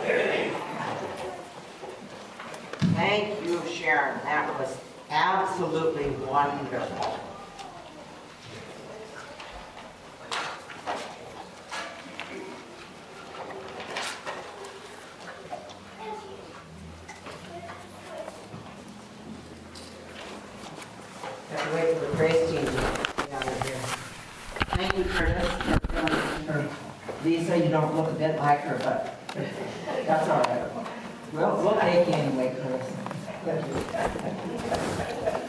Thank you, Sharon. That was absolutely wonderful. Have to wait for the praise team to get out of here. Thank you, Curtis. Lisa, you don't look a bit like her, but that's all right. We'll take you anyway, Curtis. Thank you.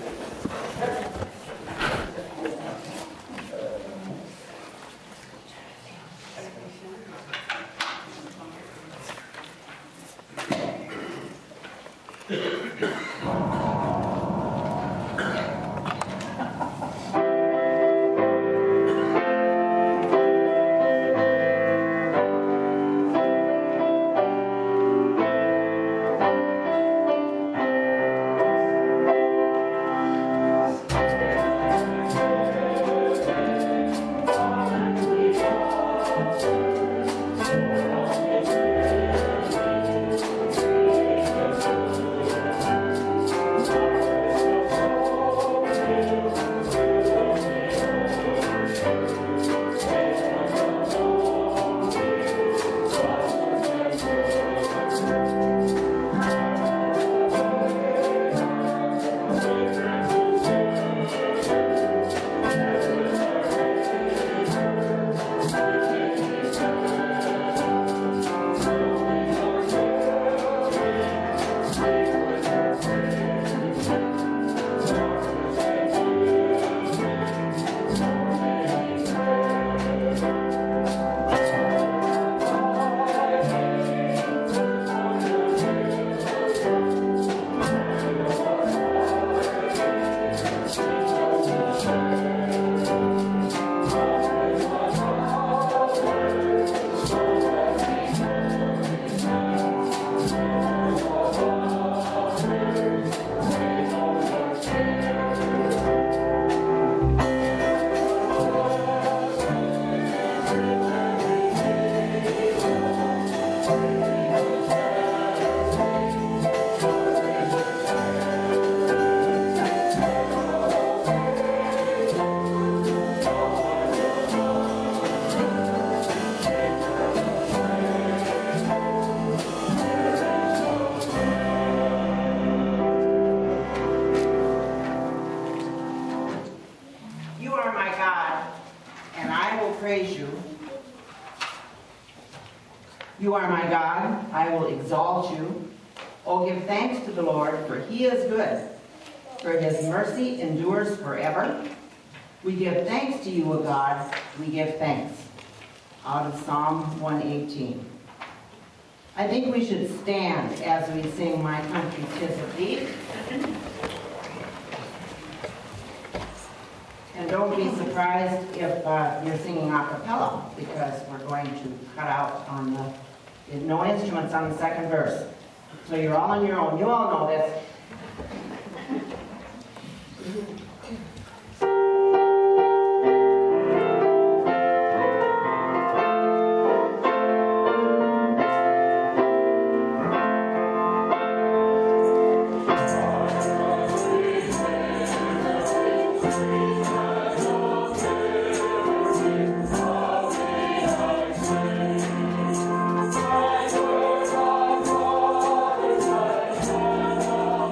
You are my God, I will exalt you. Oh, give thanks to the Lord, for he is good, for his mercy endures forever. We give thanks to you, O God, we give thanks. Out of Psalm 118. I think we should stand as we sing My Country 'Tis of Thee. And don't be surprised if you're singing a cappella, because we're going to cut out on no instruments on the second verse. So you're all on your own. You all know this. Oh,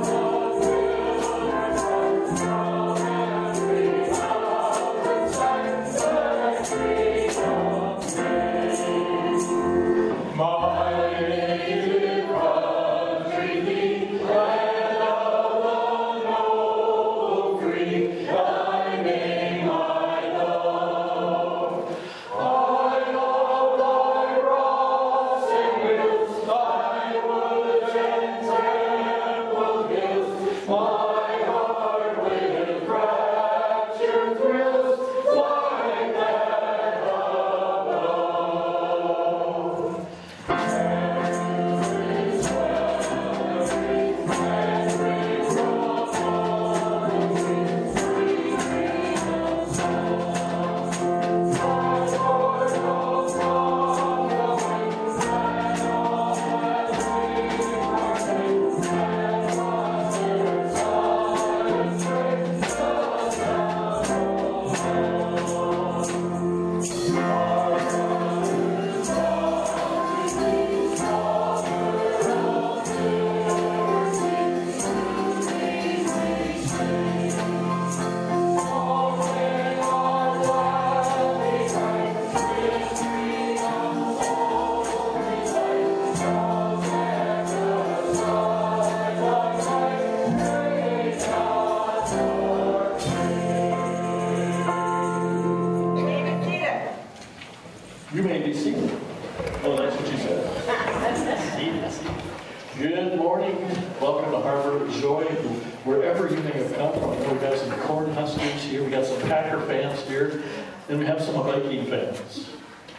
You may be seated. Oh, that's what you said. Seated. Good morning. Welcome to Harbor of Joy, wherever you may have come from. We've got some Cornhuskers here. We've got some Packer fans here. And we have some Viking fans.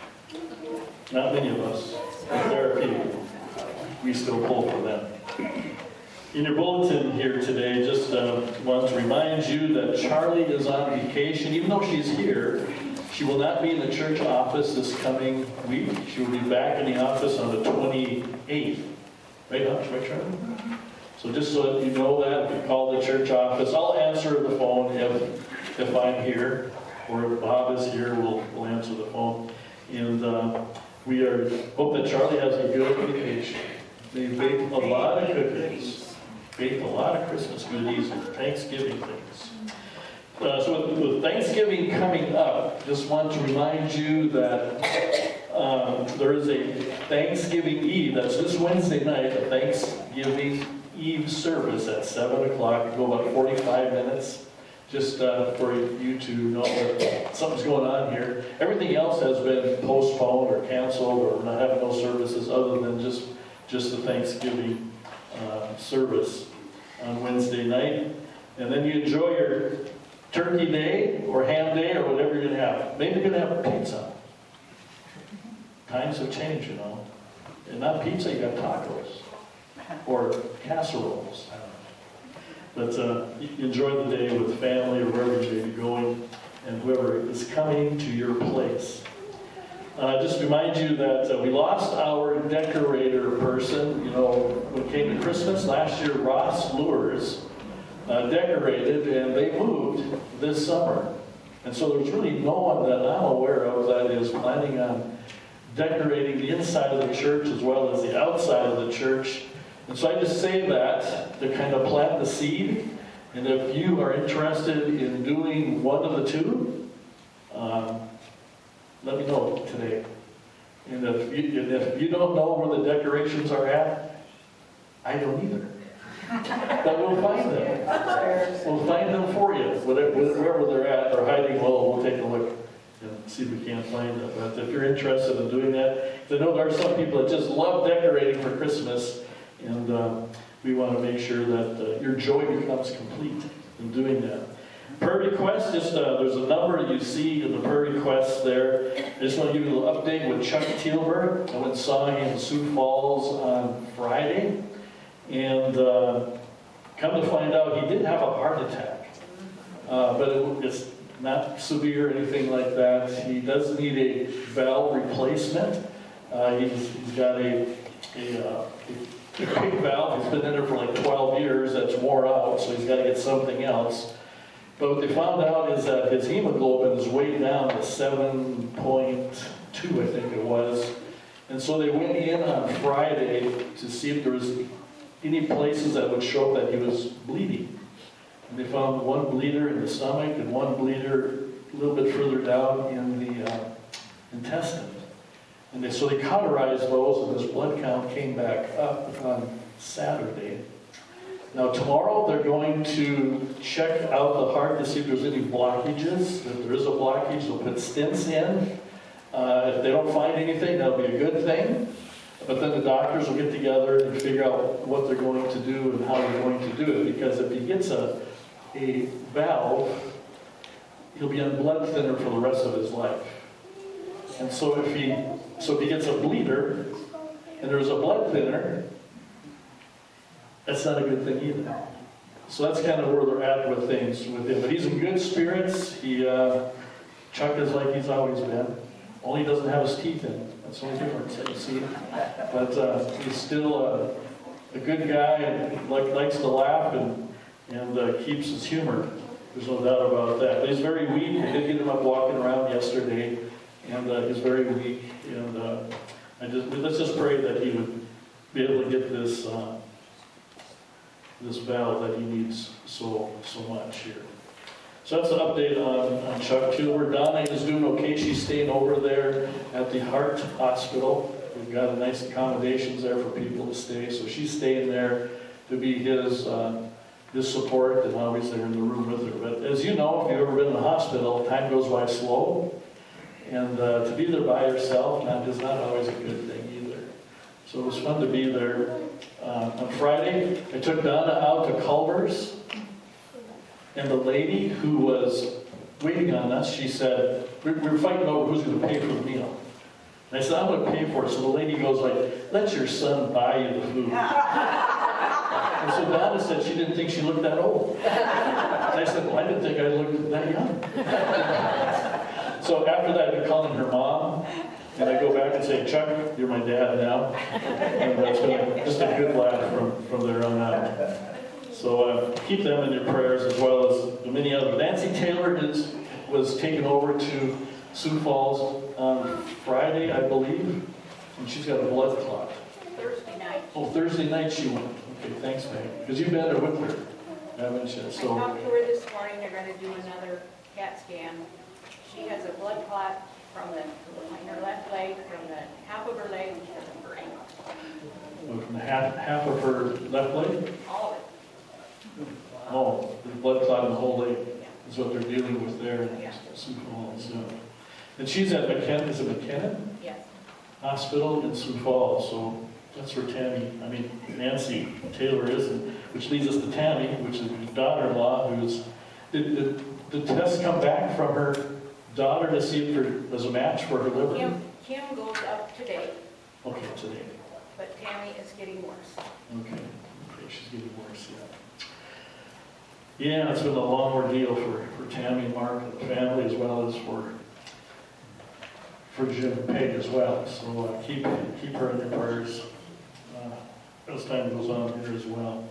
Not many of us, but there are people. We still pull for them. In your bulletin here today, just want to remind you that Charlie is on vacation. Even though she's here, she will not be in the church office this coming week. She will be back in the office on the 28th. Right, Charlie? So just so that you know that, if you call the church office, I'll answer the phone if I'm here, or if Bob is here, we'll answer the phone. And we hope that Charlie has a good vacation. They baked a lot of cookies, baked a lot of Christmas goodies and Thanksgiving things. So with Thanksgiving coming up, just want to remind you that there is a Thanksgiving Eve. That's this Wednesday night, a Thanksgiving Eve service at 7 o'clock. It'll go about 45 minutes, just for you to know that something's going on here. Everything else has been postponed or canceled, or not having no services other than just the Thanksgiving service on Wednesday night. And then you enjoy your turkey day or ham day or whatever you're going to have. Maybe you're going to have pizza. Times have changed, you know. And not pizza, you got tacos. Or casseroles. I don't know. But enjoy the day with family or wherever you may be going and whoever is coming to your place. Just remind you that we lost our decorator person. You know, when it came to Christmas last year, Ross Lures decorated, and they moved this summer. And so there's really no one that I'm aware of that is planning on decorating the inside of the church as well as the outside of the church. And so I just say that to kind of plant the seed. And if you are interested in doing one of the two, let me know today. And if you don't know where the decorations are at, I don't either. But we'll find them. We'll find them for you. Wherever they're at or hiding, we'll take a look and see if we can't find them. But if you're interested in doing that, I know there are some people that just love decorating for Christmas, and we want to make sure that your joy becomes complete in doing that. Prayer requests, there's a number you see in the prayer requests there. I just want to give you a little update with Chuck Teelberg. I went and saw him in Sioux Falls on Friday. And come to find out, he did have a heart attack. But it's not severe or anything like that. He does need a valve replacement. He's got a big valve. He's been in there for like 12 years. That's wore out, so he's got to get something else. But what they found out is that his hemoglobin is way down to 7.2, I think it was. And so they went in on Friday to see if there was any places that would show that he was bleeding. And they found one bleeder in the stomach and one bleeder a little bit further down in the intestine. And so they cauterized those, and his blood count came back up on Saturday. Now tomorrow they're going to check out the heart to see if there's any blockages. If there is a blockage, they'll put stents in. If they don't find anything, that'll be a good thing. But then the doctors will get together and figure out what they're going to do and how they're going to do it. Because if he gets a valve, he'll be on blood thinner for the rest of his life. And so if he gets a bleeder and there's a blood thinner, that's not a good thing either. So that's kind of where they're at with things with him. But he's in good spirits. Chuck is like he's always been. Only he doesn't have his teeth in. That's the only difference that you see. But he's still a good guy and likes to laugh and keeps his humor. There's no doubt about that. But he's very weak. I did get him up walking around yesterday, and he's very weak. And let's just pray that he would be able to get this valve that he needs so much here. So that's an update on Chuck Teelberg. Donna is doing okay. She's staying over there at the Heart Hospital We've got a nice accommodations there for people to stay, so she's staying there to be his support, and always there in the room with her. But as you know, if you've ever been in the hospital, time goes by slow, and to be there by yourself is not always a good thing either. So it was fun to be there. On Friday, I took Donna out to Culver's, and the lady who was waiting on us, she said, we were fighting over who's going to pay for the meal. And I said, I'm going to pay for it. So the lady goes like, let your son buy you the food. And so Donna said she didn't think she looked that old. And I said, well, I didn't think I looked that young. So after that, I've been calling her mom. And I go back and say, Chuck, you're my dad now. And that's been just a good laugh from there on out. So keep them in your prayers, as well as the many others. Nancy Taylor was taken over to Sioux Falls on Friday, I believe. And she's got a blood clot. Thursday night. Oh, Thursday night she went. Okay, thanks, Meg. Because you've been there with her, haven't you? I So, talked to her this morning. They're going to do another CAT scan. She has a blood clot from in her left leg, from the half of her leg, and her ankle. from the half of her left leg? All of it. Oh, the blood clot in the whole leg Yeah. is what they're dealing with there in Yeah. Sioux Falls. Yeah. And she's at McKenna, is it McKenna Yes. Hospital in Sioux Falls, so that's where Nancy Taylor is, which leads us to Tammy, which is his daughter-in-law, did the test come back from her daughter to see if there was a match for her liver? Kim goes up today, Okay, today. but Tammy is getting worse. Okay, she's getting worse, yeah. Yeah, it's been a long ordeal for Tammy and Mark and the family, as well as for Jim and Peg as well. So keep her in your prayers as time goes on here as well.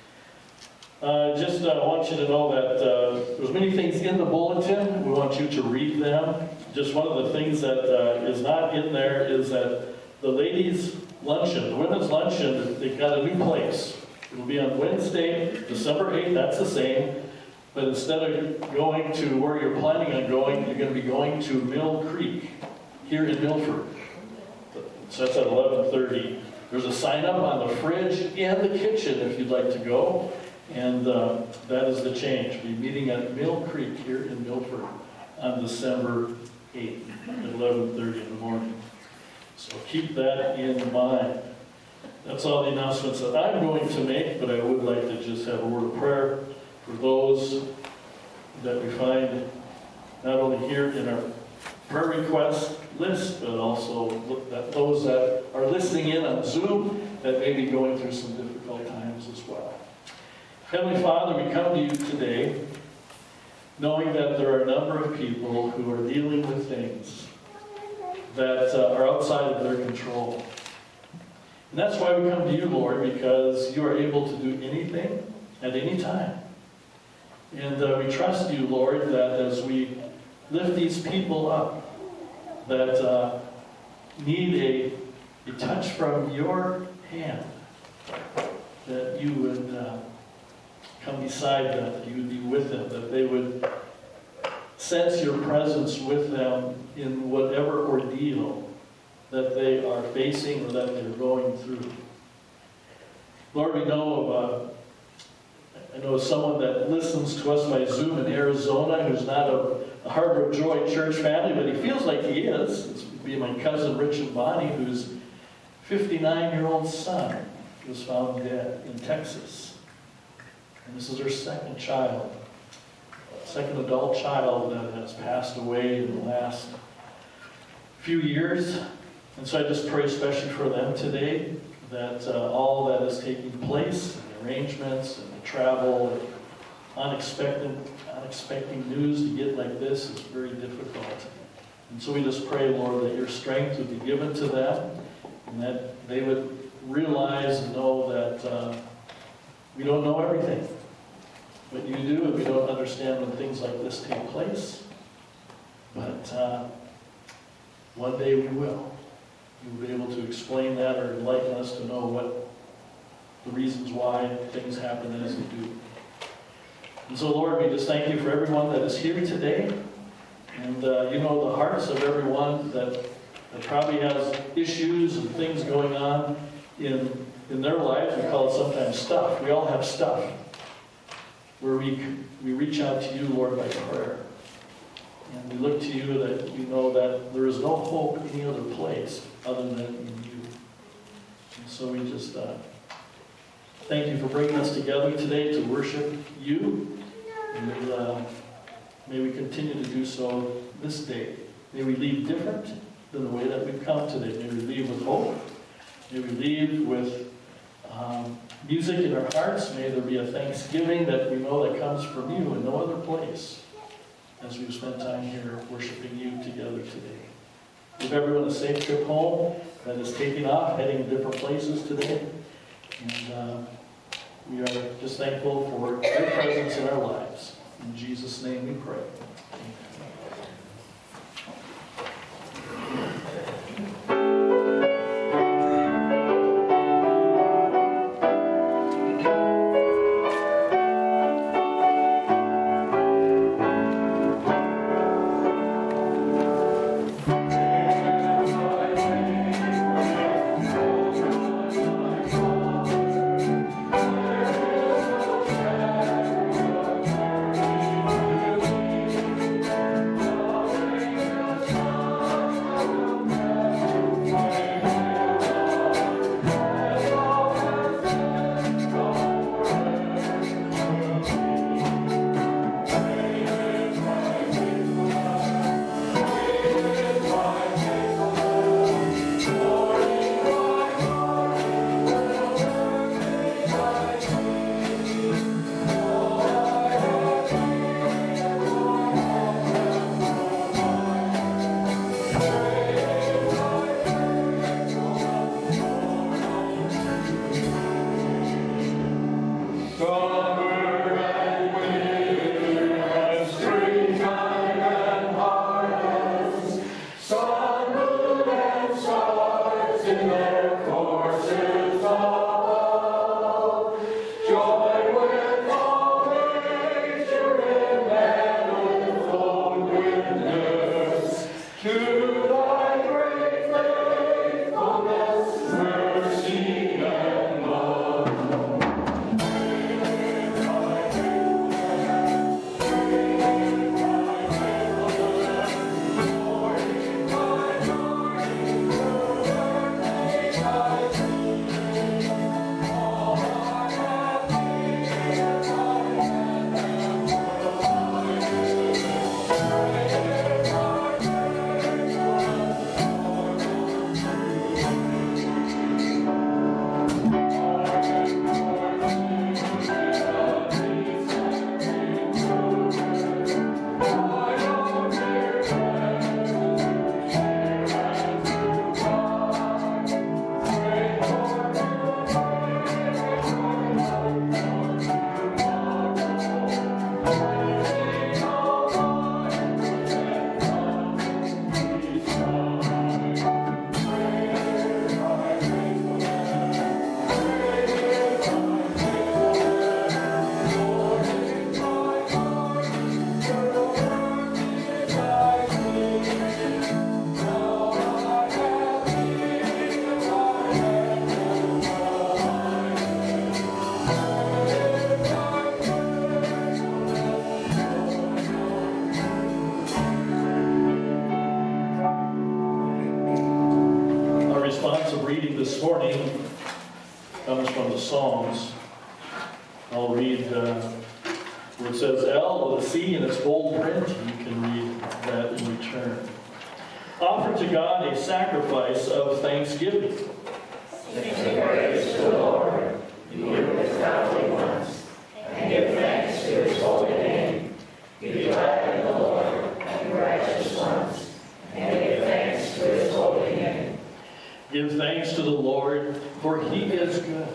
I want you to know that there's many things in the bulletin. We want you to read them. Just one of the things that is not in there is that the ladies' luncheon, the women's luncheon, they've got a new place. It'll be on Wednesday, December 8th, that's the same. But instead of going to where you're planning on going, you're going to be going to Mill Creek here in Milford. So that's at 11:30. There's a sign up on the fridge and the kitchen if you'd like to go. And that is the change. We'll be meeting at Mill Creek here in Milford on December 8th at 11:30 in the morning. So keep that in mind. That's all the announcements that I'm going to make, but I would like to just have a word of prayer for those that we find not only here in our prayer request list, but also those that are listening in on Zoom that may be going through some difficult times as well. Heavenly Father, we come to you today knowing that there are a number of people who are dealing with things that are outside of their control. And that's why we come to you, Lord, because you are able to do anything at any time. And we trust you, Lord, that as we lift these people up that need a touch from your hand, that you would come beside them, that you would be with them, that they would sense your presence with them in whatever ordeal that they are facing or that they're going through. Lord, we know I know someone that listens to us by Zoom in Arizona who's not a Harbor of Joy church family, but he feels like he is. It's be my cousin Rich and Bonnie, whose 59-year-old son was found dead in Texas. And this is her second adult child that has passed away in the last few years. And so I just pray especially for them today, that all that is taking place, the arrangements and the travel, and unexpected news to get like this is very difficult. And so we just pray, Lord, that your strength would be given to them, and that they would realize and know that we don't know everything. But you do, and we don't understand when things like this take place. But one day we will. You'll be able to explain that or enlighten us to know what the reasons why things happen as they do. And so, Lord, we just thank you for everyone that is here today. And you know the hearts of everyone that that probably has issues and things going on in their lives. We call it sometimes stuff. We all have stuff where we reach out to you, Lord, by prayer. And we look to you that we know that there is no hope any other place other than in you. And so we just thank you for bringing us together today to worship you. And may we continue to do so this day. May we leave different than the way that we've come today. May we leave with hope. May we leave with music in our hearts. May there be a thanksgiving that we know that comes from you and no other place as we've spent time here worshiping you together today. Give everyone a safe trip home that is taking off, heading to different places today. And we are just thankful for your presence in our lives. In Jesus' name we pray. This morning comes from the Psalms. I'll read where it says L with a C in its bold print. You can read that in return. Offer to God a sacrifice of thanksgiving. Sing praise to the Lord, you his godly ones, and give thanks to his holy name. Be glad in the Lord, you righteous ones, and give thanks to his holy name. Give thanks to the Lord, for he is good.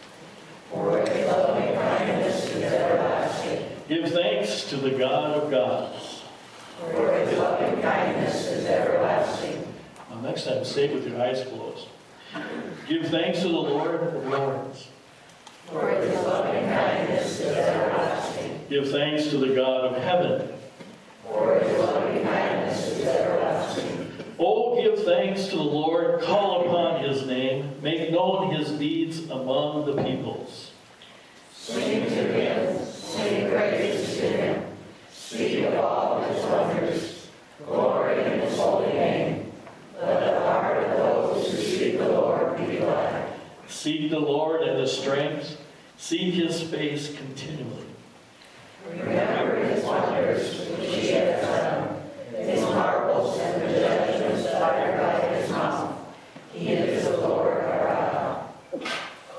For his loving kindness is everlasting. Give thanks to the God of gods. For his loving kindness is everlasting. Now, next time, say it with your eyes closed. Give thanks to the Lord of lords. For his loving kindness is everlasting. Give thanks to the God of heaven. For his loving kindness is everlasting. Oh, give thanks to the Lord, call upon his name, make known his deeds among the peoples. Sing to him, sing praises to him, speak of all his wonders, glory in his holy name. Let the heart of those who seek the Lord be glad. Seek the Lord and his strength, seek his face continually. Remember his wonders which he has done, his marvels and the judgments uttered by his mouth. He is the Lord our God.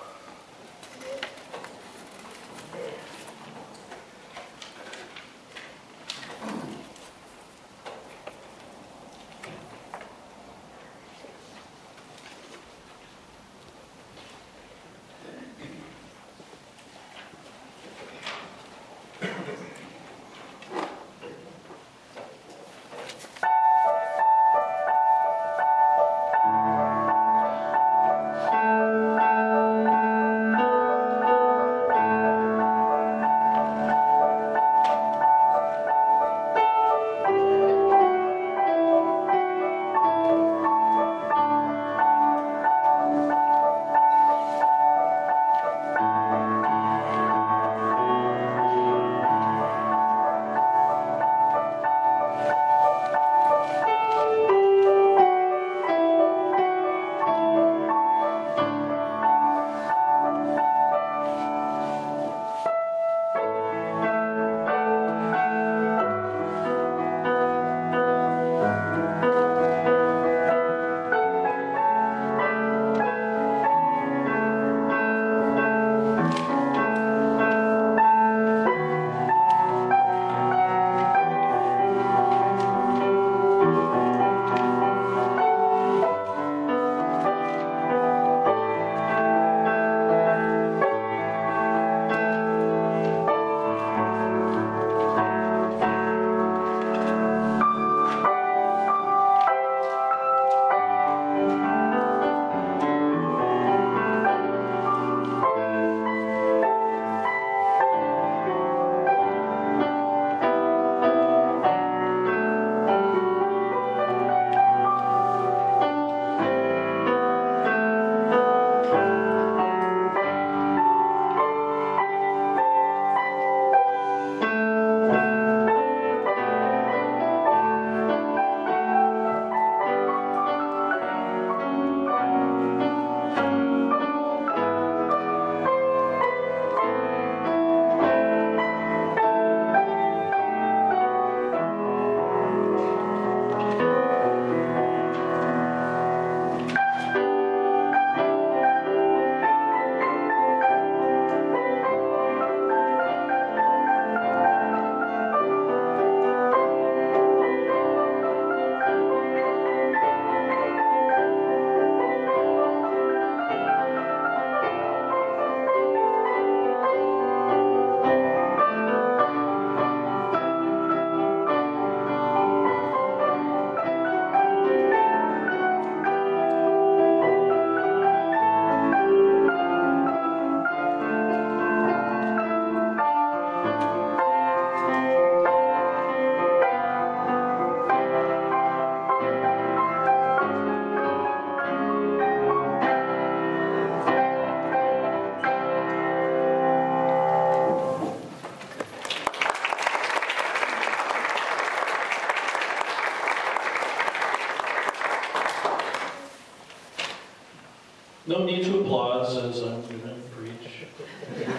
No need to applause as I'm going to preach.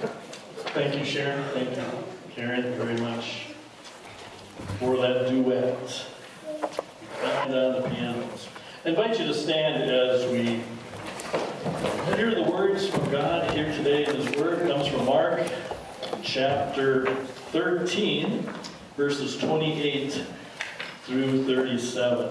Thank you, Sharon. Thank you, Karen, very much for that duet. And on the pianos. I invite you to stand as we hear the words from God here today. This word comes from Mark chapter 13, verses 28 through 37.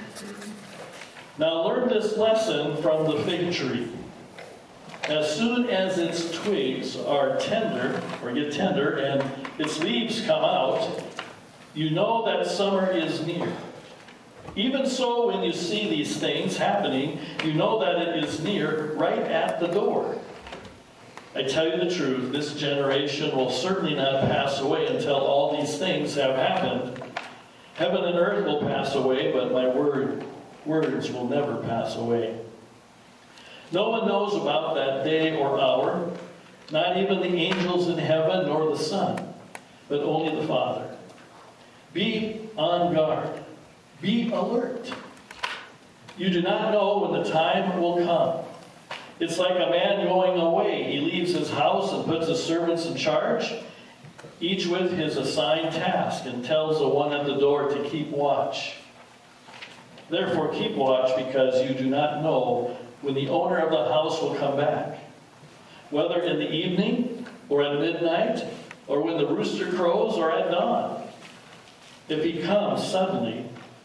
Now learn this lesson from the fig tree. As soon as its twigs are tender, or get tender, and its leaves come out, you know that summer is near. Even so, when you see these things happening, you know that it is near, right at the door. I tell you the truth, this generation will certainly not pass away until all these things have happened. Heaven and earth will pass away, but my word words will never pass away. No one knows about that day or hour, not even the angels in heaven nor the Son, but only the Father. Be on guard. Be alert. You do not know when the time will come. It's like a man going away. He leaves his house and puts his servants in charge, each with his assigned task, and tells the one at the door to keep watch. Therefore keep watch, because you do not know when the owner of the house will come back, whether in the evening or at midnight, or when the rooster crows or at dawn. If he comes suddenly,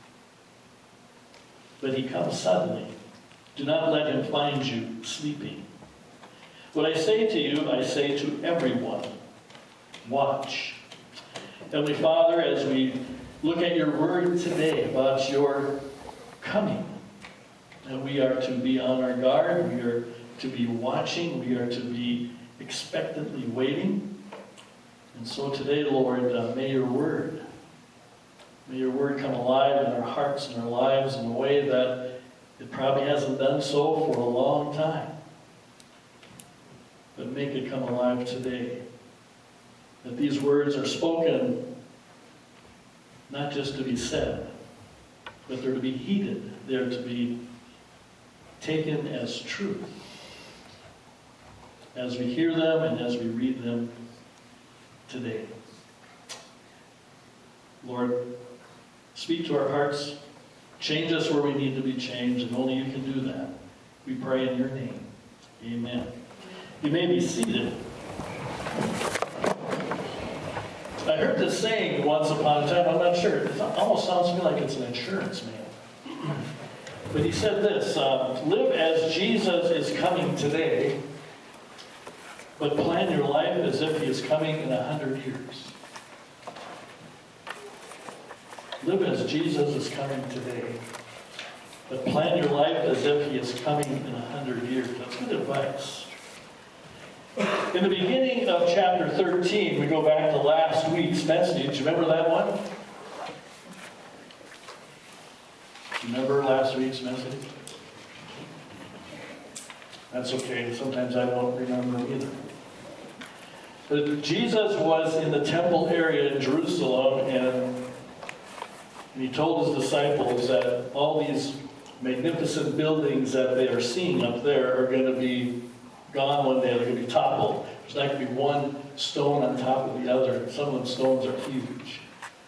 do not let him find you sleeping. What I say to you, I say to everyone, watch. Heavenly Father, as we look at your word today about your coming, and we are to be on our guard, we are to be watching, we are to be expectantly waiting. And so today, Lord, may your word come alive in our hearts and our lives in a way that it probably hasn't done so for a long time. But make it come alive today. That these words are spoken not just to be said, but they're to be heeded. They're to be taken as truth as we hear them and as we read them today. Lord, speak to our hearts. Change us where we need to be changed, and only you can do that. We pray in your name. Amen. You may be seated. I heard this saying once upon a time, I'm not sure. It almost sounds to me like it's an insurance man. But he said this, live as Jesus is coming today, but plan your life as if he is coming in 100 years. Live as Jesus is coming today, but plan your life as if he is coming in 100 years. That's good advice. In the beginning of chapter 13, we go back to last week's message. Remember that one? Remember last week's message? That's okay. Sometimes I don't remember either. But Jesus was in the temple area in Jerusalem, and he told his disciples that all these magnificent buildings that they are seeing up there are going to be gone one day. They're going to be toppled. There's not going to be one stone on top of the other. Some of the stones are huge.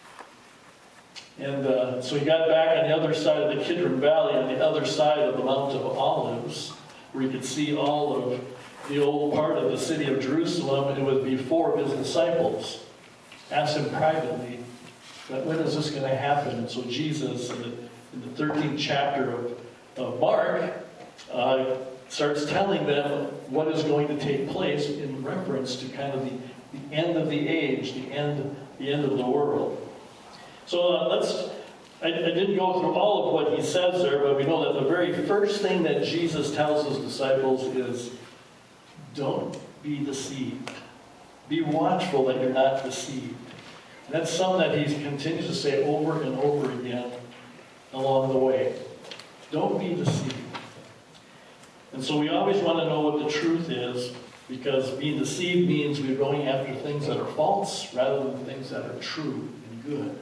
And so he got back on the other side of the Kidron Valley, on the other side of the Mount of Olives, where you could see all of the old part of the city of Jerusalem. And it was before his disciples asked him privately, but when is this going to happen? And so Jesus, in the 13th chapter of Mark, starts telling them what is going to take place in reference to kind of the end of the age, the end of the world. So I didn't go through all of what he says there, but we know that the very first thing that Jesus tells his disciples is, don't be deceived. Be watchful that you're not deceived. And that's something that he continues to say over and over again along the way. Don't be deceived. And so we always want to know what the truth is, because being deceived means we're going after things that are false rather than things that are true and good.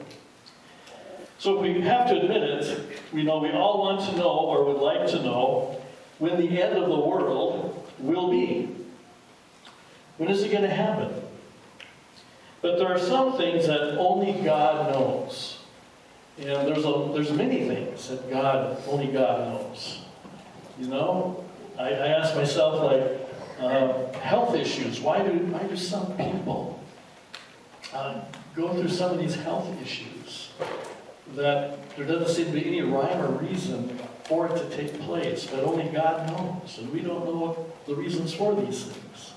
So if we have to admit it, we know we all want to know, or would like to know, when the end of the world will be. When is it going to happen? But there are some things that only God knows. And there's many things that only God knows. You know? I ask myself, like, health issues. Why do some people go through some of these health issues that there doesn't seem to be any rhyme or reason for it to take place, but only God knows, and we don't know the reasons for these things.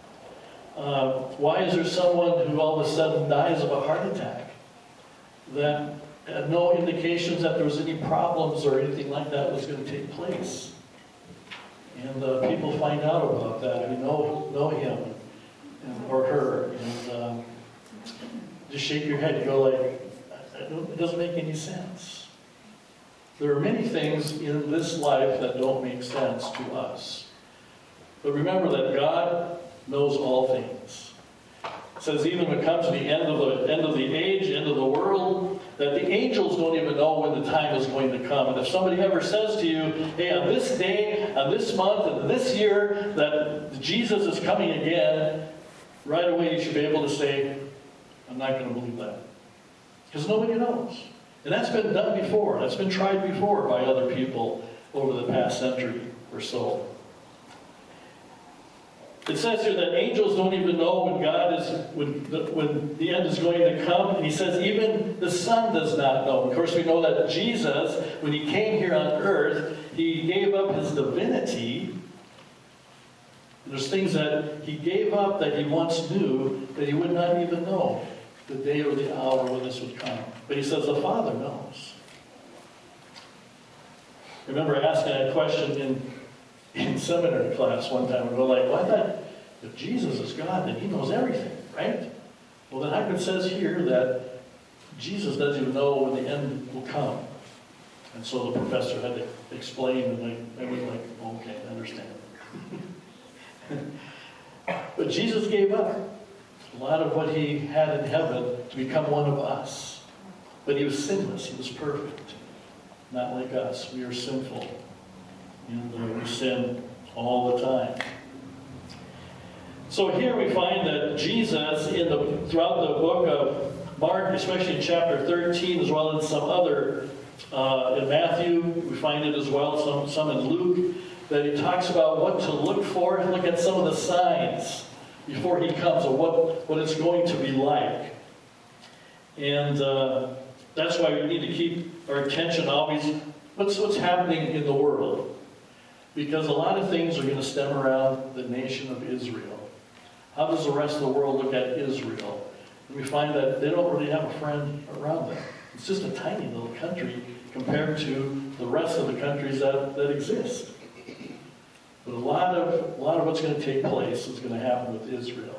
Why is there someone who all of a sudden dies of a heart attack that had no indications that there was any problems or anything like that was going to take place? And people find out about that who know him or her, and just shake your head and go like, it doesn't make any sense. There are many things in this life that don't make sense to us. But remember that God knows all things. It says even when it comes to the end of the age, end of the world, that the angels don't even know when the time is going to come. And if somebody ever says to you, hey, on this day, on this month, and this year, that Jesus is coming again, right away you should be able to say, I'm not going to believe that. Because nobody knows. And that's been done before. That's been tried before by other people over the past century or so. It says here that angels don't even know when the end is going to come. And he says even the Son does not know. Of course, we know that Jesus, when he came here on earth, he gave up his divinity. There's things that he gave up that he once knew that he would not even know the day or the hour when this would come. But he says the Father knows. I remember asking a question in seminary class one time. We were like, well, I thought if Jesus is God, then he knows everything, right? Well, then how come it says here that Jesus doesn't even know when the end will come? And so the professor had to explain, and I was like, okay, I understand. But Jesus gave up a lot of what he had in heaven to become one of us. But he was sinless. He was perfect. Not like us. We are sinful. And we sin all the time. So here we find that Jesus, throughout the book of Mark, especially in chapter 13, as well as some other, in Matthew, we find it as well, some in Luke, that he talks about what to look for and look at some of the signs before he comes of what it's going to be like. And that's why we need to keep our attention always, what's happening in the world. Because a lot of things are going to stem around the nation of Israel. How does the rest of the world look at Israel? And we find that they don't really have a friend around them. It's just a tiny little country compared to the rest of the countries that exist. But a lot of what's going to take place is going to happen with Israel.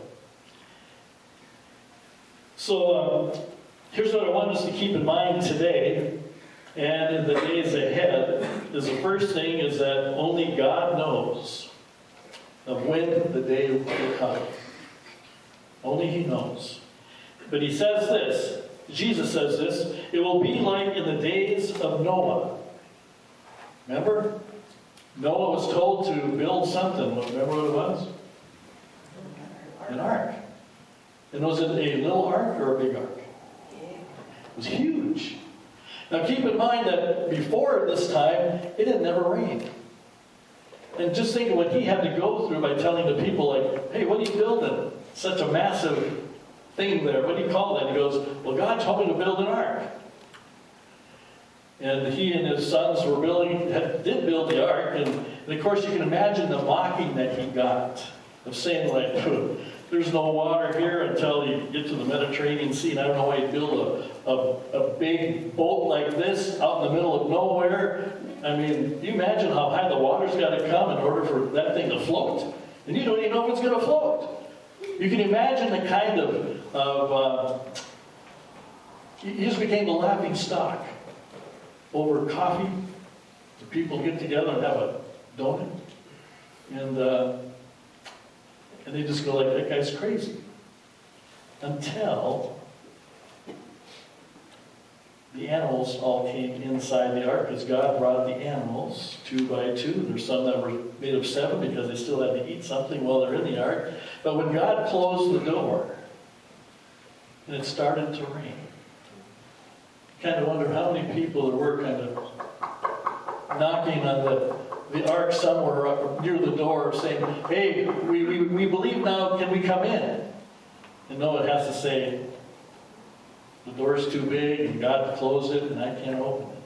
So here's what I want us to keep in mind today and in the days ahead. Is the first thing is that only God knows of when the day will come. Only he knows. But he says this, Jesus says this, it will be like in the days of Noah. Remember? Noah was told to build something. Remember what it was? An ark. And was it a little ark or a big ark? It was huge. Now keep in mind that before this time, it had never rained. And just think of what he had to go through by telling the people, like, hey, what are you building? Such a massive thing there. What do you call that? He goes, well, God told me to build an ark. And he and his sons did build the ark. And of course, you can imagine the mocking that he got of saying, like, there's no water here until you get to the Mediterranean Sea. And I don't know why you build a big boat like this out in the middle of nowhere. I mean, you imagine how high the water's got to come in order for that thing to float. And you don't even know if it's going to float. You can imagine the kind of he just became the laughing stock over coffee. The people get together and have a donut. And they just go like, that guy's crazy. Until the animals all came inside the ark, because God brought the animals 2 by 2. There's some that were made of 7 because they still had to eat something while they're in the ark. But when God closed the door and it started to rain, you kind of wonder how many people there were kind of knocking on the ark somewhere up near the door saying, hey, we believe now, can we come in? And Noah has to say, the door's too big, and God closed it, and I can't open it.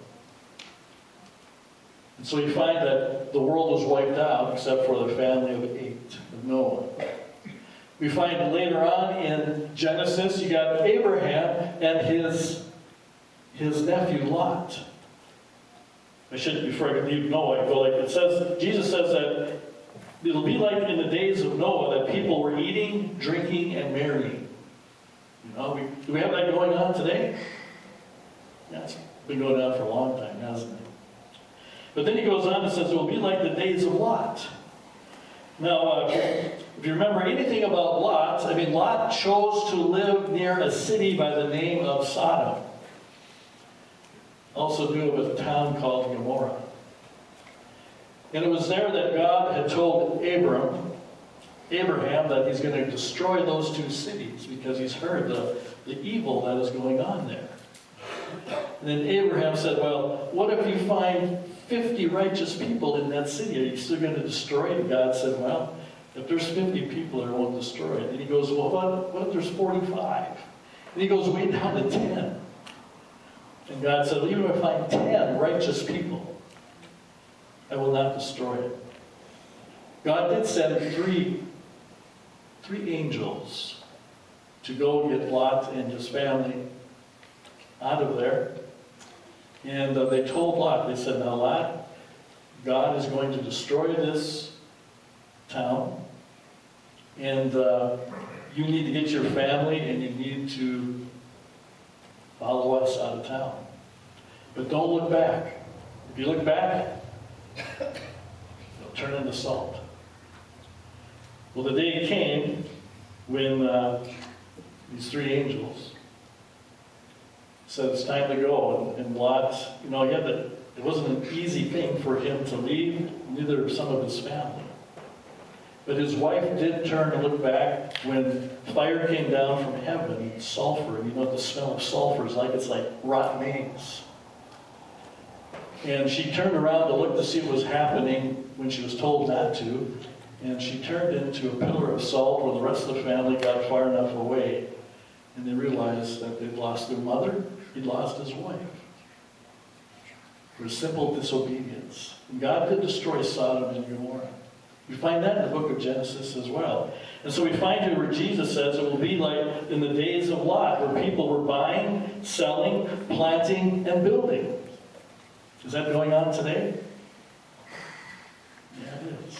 And so you find that the world was wiped out, except for the family of 8 of Noah. We find later on in Genesis, you got Abraham and his nephew Lot. Before I leave Noah, I go like it says. Jesus says that it'll be like in the days of Noah that people were eating, drinking, and marrying. Do we have that going on today? Yeah, it's been going on for a long time, hasn't it? But then he goes on and says it will be like the days of Lot. Now, if you remember anything about Lot, I mean, Lot chose to live near a city by the name of Sodom. Also knew of a town called Gomorrah. And it was there that God had told Abraham that he's going to destroy those two cities because he's heard the evil that is going on there. And then Abraham said, well, what if you find 50 righteous people in that city? Are you still going to destroy it? And God said, well, if there's 50 people, I won't destroy it. And he goes, well, what if there's 45? And he goes way down to 10. And God said, well, even if I find 10 righteous people, I will not destroy it. God did send three angels to go get Lot and his family out of there. And they told Lot, they said, now Lot, God is going to destroy this town. And you need to get your family and you need to follow us out of town. But don't look back. If you look back, it'll turn into salt. Well, the day came when these three angels said it's time to go. And Lot, it wasn't an easy thing for him to leave, neither some of his family. But his wife did turn and look back when fire came down from heaven, sulfur. And you know what the smell of sulfur is like? It's like rotten eggs. And she turned around to look to see what was happening when she was told not to. And she turned into a pillar of salt where the rest of the family got far enough away. And they realized that they'd lost their mother, he'd lost his wife. For simple disobedience. And God could destroy Sodom and Gomorrah. We find that in the book of Genesis as well. And so we find here where Jesus says it will be like in the days of Lot, where people were buying, selling, planting, and building. Is that going on today? Yeah, it is.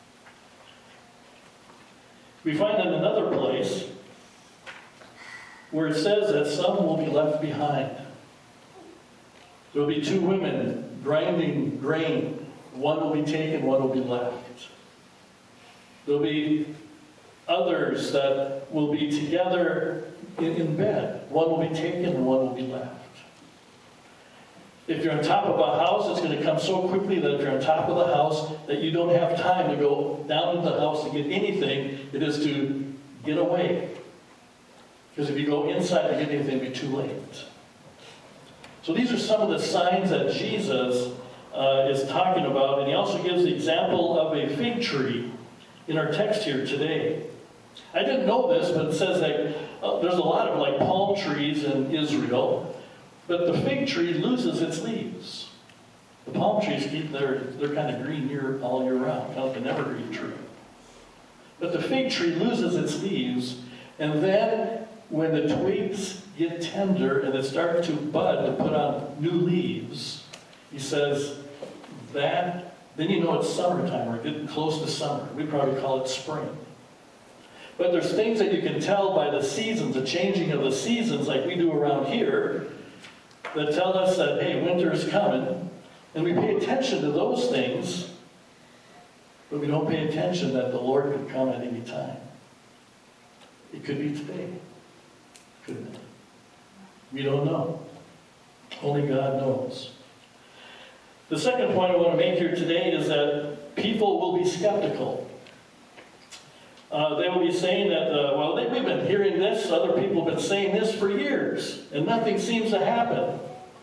We find in another place where it says that some will be left behind. There will be two women grinding grain. One will be taken, one will be left. There'll be others that will be together in bed. One will be taken and one will be left. If you're on top of a house, it's going to come so quickly that if you're on top of the house, that you don't have time to go down to the house to get anything. It is to get away. Because if you go inside to get anything, it'll be too late. So these are some of the signs that Jesus is talking about. And he also gives the example of a fig tree in our text here today. I didn't know this, but it says that there's a lot of palm trees in Israel. But the fig tree loses its leaves. The palm trees they're kind of green all year round, kind of like an evergreen tree. But the fig tree loses its leaves, and then when the twigs get tender and they start to bud to put on new leaves, he says then you know it's summertime, or getting close to summer. We probably call it spring. But there's things that you can tell by the seasons, the changing of the seasons like we do around here, that tell us that, hey, winter is coming, and we pay attention to those things, but we don't pay attention that the Lord could come at any time. It could be today, couldn't it? We don't know. Only God knows. The second point I want to make here today is that people will be skeptical. They will be saying that, we've been hearing this, other people have been saying this for years, and nothing seems to happen.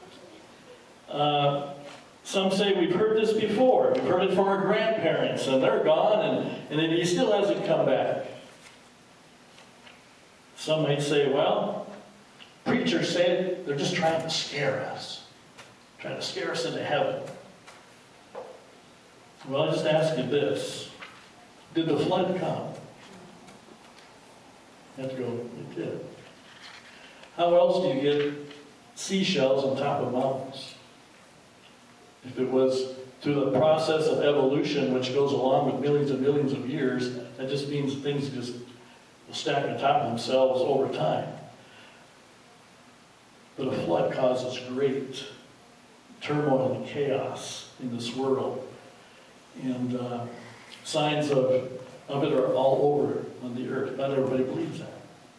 Some say we've heard this before. We've heard it from our grandparents, and they're gone, and he still hasn't come back. Some might say, well, preachers say they're just trying to scare us. Trying to scare us into heaven. Well, I'll just ask you this. Did the flood come? You have to go, it did. How else do you get seashells on top of mountains? If it was through the process of evolution, which goes along with millions and millions of years, that just means things just will stack on top of themselves over time. But a flood causes great turmoil and chaos in this world. And signs of it are all over on the earth. Not everybody believes that.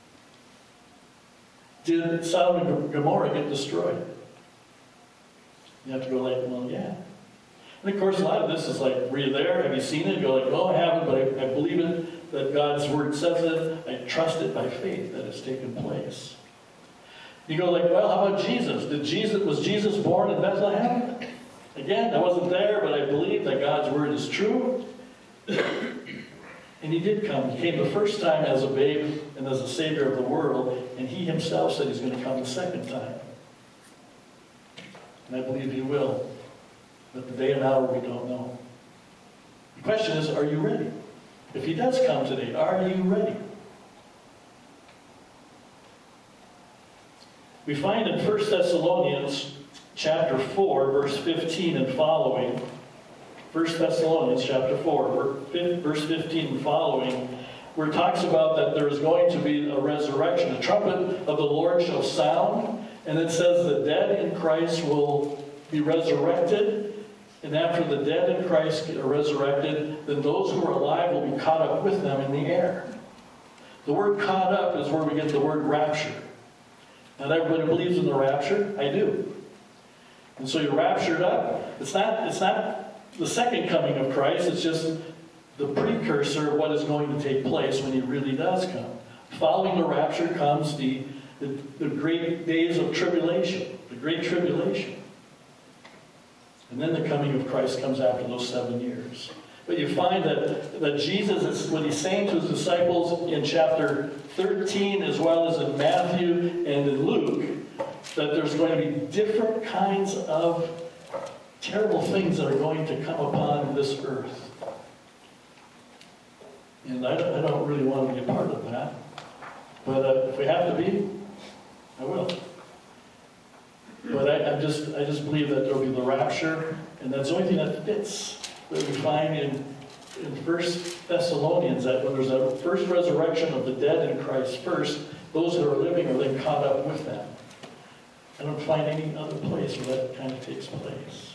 Did Sodom and Gomorrah get destroyed? You have to go like, well, yeah. And of course, a lot of this is like, were you there? Have you seen it? You go like, no, I haven't, but I believe it, that God's word says it. I trust it by faith that it's taken place. You go like, well, how about Jesus? Was Jesus born in Bethlehem? Again, I wasn't there, but I believe that God's word is true. And he did come. He came the first time as a babe and as a savior of the world, and he himself said he's going to come the second time. And I believe he will. But the day and hour we don't know. The question is, are you ready? If he does come today, are you ready? We find in 1 Thessalonians chapter 4, verse 15 and following, 1 Thessalonians chapter 4, verse 15 and following, where it talks about that there is going to be a resurrection. The trumpet of the Lord shall sound, and it says the dead in Christ will be resurrected. And after the dead in Christ are resurrected, then those who are alive will be caught up with them in the air. The word caught up is where we get the word rapture. Not everybody believes in the rapture. I do. And so you're raptured up. It's not the second coming of Christ. It's just the precursor of what is going to take place when he really does come. Following the rapture comes the great days of tribulation, the great tribulation. And then the coming of Christ comes after those 7 years. But you find that Jesus, is what he's saying to his disciples in chapter 13, as well as in Matthew and in Luke, that there's going to be different kinds of terrible things that are going to come upon this earth. And I don't really want to be a part of that. But if we have to be, I will. But I just believe that there will be the rapture, and that's the only thing that fits that we find in 1 Thessalonians, that when there's a first resurrection of the dead in Christ first, those that are living are then caught up with them. I don't find any other place where that kind of takes place.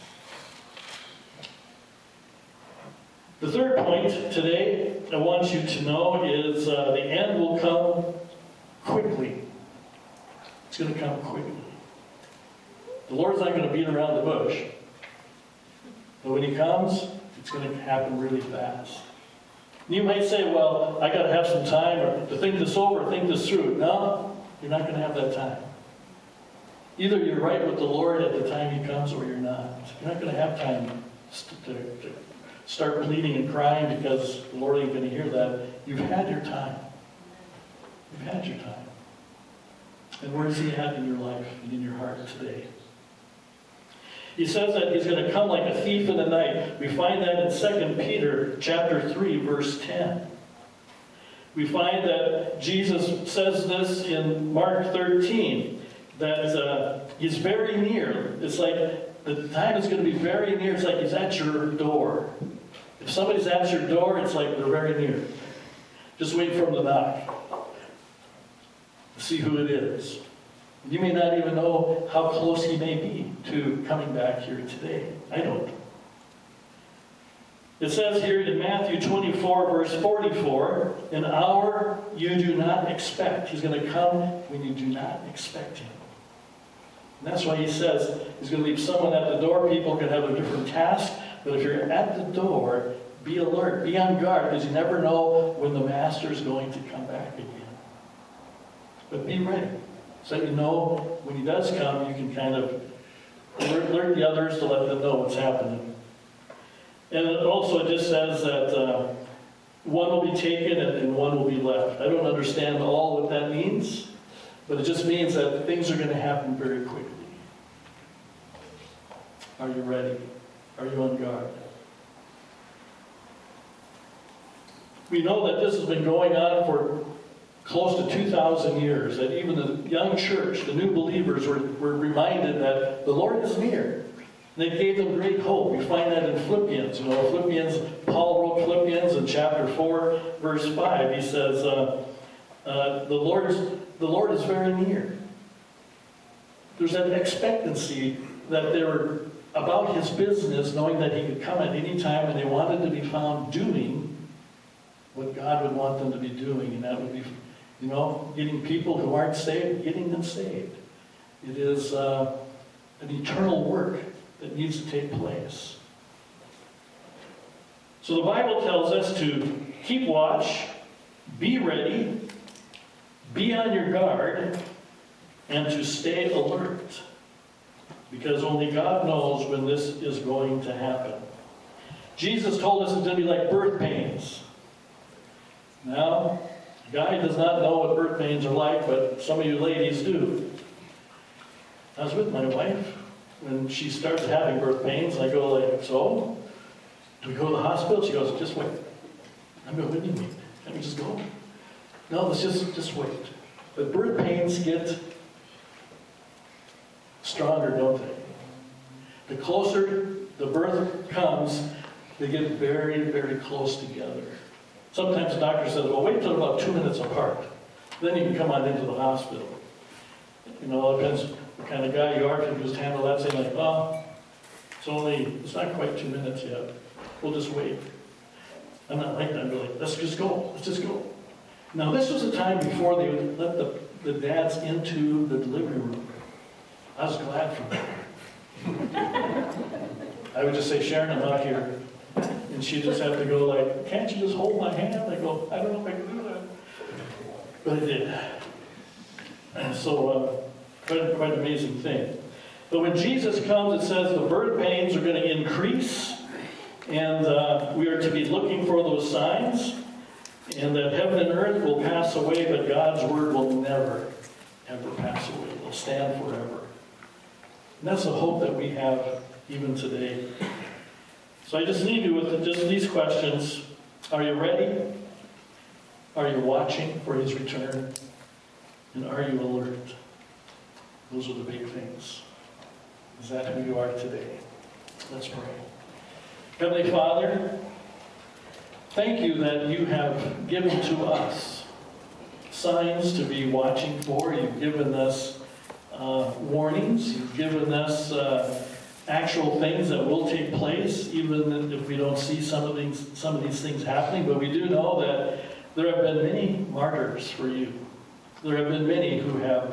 The third point today I want you to know is the end will come quickly. It's going to come quickly. The Lord's not going to beat around the bush. But when he comes, it's going to happen really fast. You might say, well, I got to have some time or to think this over, think this through. No, you're not going to have that time. Either you're right with the Lord at the time he comes or you're not. You're not going to have time to start pleading and crying because the Lord ain't going to hear that. You've had your time. You've had your time. And where is he at in your life and in your heart today? He says that he's going to come like a thief in the night. We find that in 2 Peter chapter 3, verse 10. We find that Jesus says this in Mark 13, that he's very near. It's like the time is going to be very near. It's like he's at your door. If somebody's at your door, it's like they're very near. Just wait for him to knock. See who it is. You may not even know how close he may be to coming back here today. I don't. It says here in Matthew 24, verse 44, an hour you do not expect. He's going to come when you do not expect him. And that's why he says he's going to leave someone at the door. People can have a different task. But if you're at the door, be alert, be on guard, because you never know when the master is going to come back again. But be ready. So that you know when he does come, you can kind of alert the others to let them know what's happening. And also it just says that one will be taken and one will be left. I don't understand all what that means, but it just means that things are going to happen very quickly. Are you ready? Are you on guard? We know that this has been going on for close to 2,000 years, that even the young church, the new believers, were reminded that the Lord is near. And it gave them great hope. We find that in Philippians. Paul wrote Philippians in chapter 4, verse 5. He says, the Lord is very near. There's that expectancy that they were about his business, knowing that he could come at any time, and they wanted to be found doing what God would want them to be doing, and that would be, getting people who aren't saved, getting them saved. It is an eternal work that needs to take place. So the Bible tells us to keep watch, be ready, be on your guard, and to stay alert. Because only God knows when this is going to happen. Jesus told us it's going to be like birth pains. Now, a guy does not know what birth pains are like, but some of you ladies do. I was with my wife when she started having birth pains. I go like, so? Do we go to the hospital? She goes, just wait. I go, what do you mean? Can we just go? No, let's just wait. But birth pains get stronger, don't they? The closer the birth comes, they get very, very close together. Sometimes the doctor says, well, wait till about 2 minutes apart. Then you can come on into the hospital. It depends what kind of guy you are. If you just handle that, saying like, oh, it's not quite 2 minutes yet. We'll just wait. I'm not like that. I'm like, let's just go. Now, this was a time before they would let the dads into the delivery room. I was glad for that. I would just say, Sharon, I'm out here. And she'd just have to go like, can't you just hold my hand? I go, I don't know if I can do that. But I did. And so, quite an amazing thing. But when Jesus comes, it says the birth pains are going to increase. And we are to be looking for those signs. And that heaven and earth will pass away, but God's word will never, ever pass away. It will stand forever. And that's the hope that we have even today. So I just leave you with just these questions. Are you ready? Are you watching for his return? And are you alert? Those are the big things. Is that who you are today? Let's pray. Heavenly Father, thank you that you have given to us signs to be watching for. You've given us warnings. You've given us actual things that will take place, even if we don't see some of these things happening. But we do know that there have been many martyrs for you. There have been many who have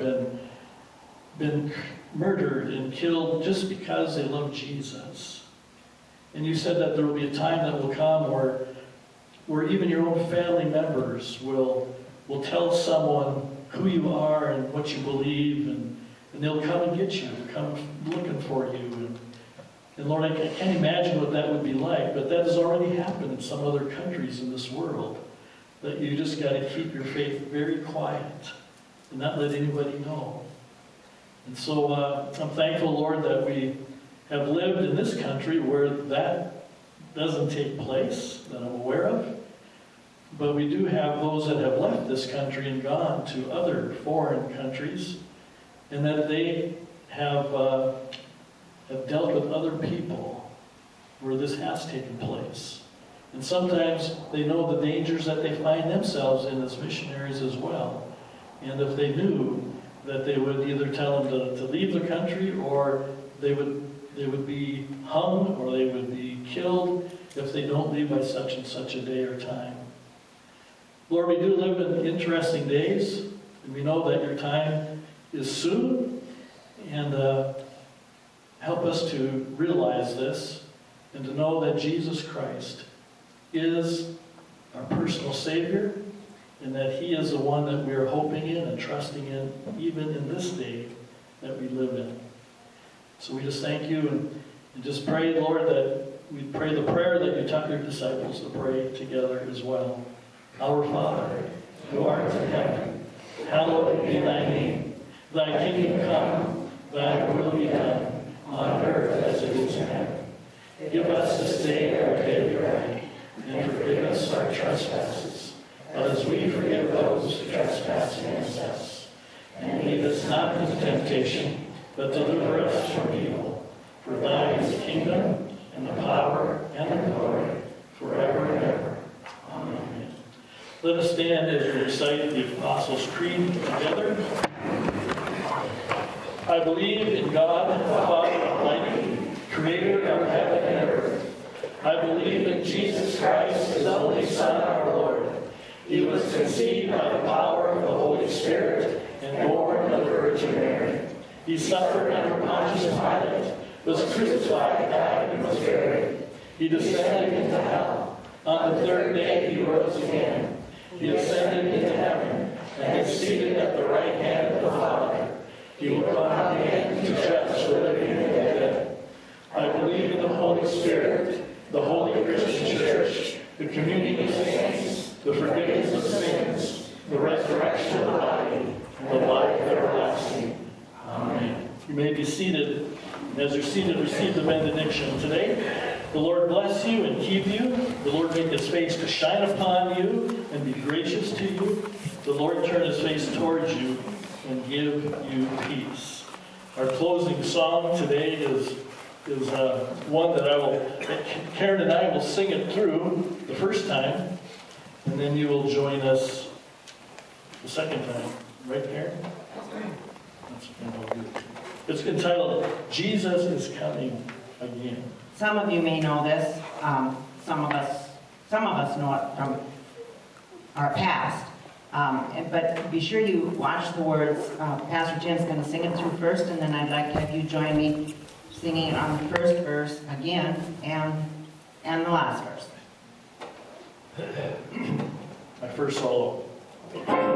been murdered and killed just because they love Jesus. And you said that there will be a time that will come where even your own family members will tell someone who you are and what you believe, and they'll come and get you, come looking for you. And Lord, I can't imagine what that would be like, but that has already happened in some other countries in this world, that you just got to keep your faith very quiet and not let anybody know. And so I'm thankful, Lord, that we have lived in this country where that doesn't take place, that I'm aware of. But we do have those that have left this country and gone to other foreign countries, and that they have dealt with other people where this has taken place. And sometimes they know the dangers that they find themselves in as missionaries as well. And if they knew that they would either tell them to leave the country, or they would be hung, or they would be killed if they don't leave by such and such a day or time. Lord, we do live in interesting days, and we know that your time is soon, and help us to realize this and to know that Jesus Christ is our personal Savior, and that he is the one that we are hoping in and trusting in, even in this day that we live in. So we just thank you and just pray, Lord, that we pray the prayer that you taught your disciples to pray together as well. Our Father, who art in heaven, hallowed be thy name. Thy kingdom come, thy will be done, on earth as it is in heaven. Give us this day our daily bread, and forgive us our trespasses, as we forgive those who trespass against us. And lead us not into temptation, but deliver us from evil. For thine is the kingdom, and the power, and the glory, forever and ever. Amen. Let us stand as we recite the Apostles' Creed together. I believe in God, the Father Almighty, creator of heaven and earth. I believe in Jesus Christ, his only Son, our Lord. He was conceived by the power of the Holy Spirit and born of the Virgin Mary. He suffered under Pontius Pilate, was crucified, died, and was buried. He descended into hell. On the third day he rose again. He ascended into heaven and is seated at the right hand of the Father. He will come again to judge the living and the dead. I believe in the Holy Spirit, the holy Christian church, the communion of saints, the forgiveness of sins, the resurrection of the body, and the life everlasting. Amen. You may be seated. As you're seated, receive the benediction today. The Lord bless you and keep you. The Lord make his face to shine upon you and be gracious to you. The Lord turn his face towards you and give you peace. Our closing song today is one that Karen and I will sing it through the first time, and then you will join us the second time. Right, Karen? That's good. It's entitled, Jesus is Coming Again. Some of you may know this. Some of us know it from our past. But be sure you watch the words. Pastor Jim's going to sing it through first, and then I'd like to have you join me singing it on the first verse again and the last verse. My first solo.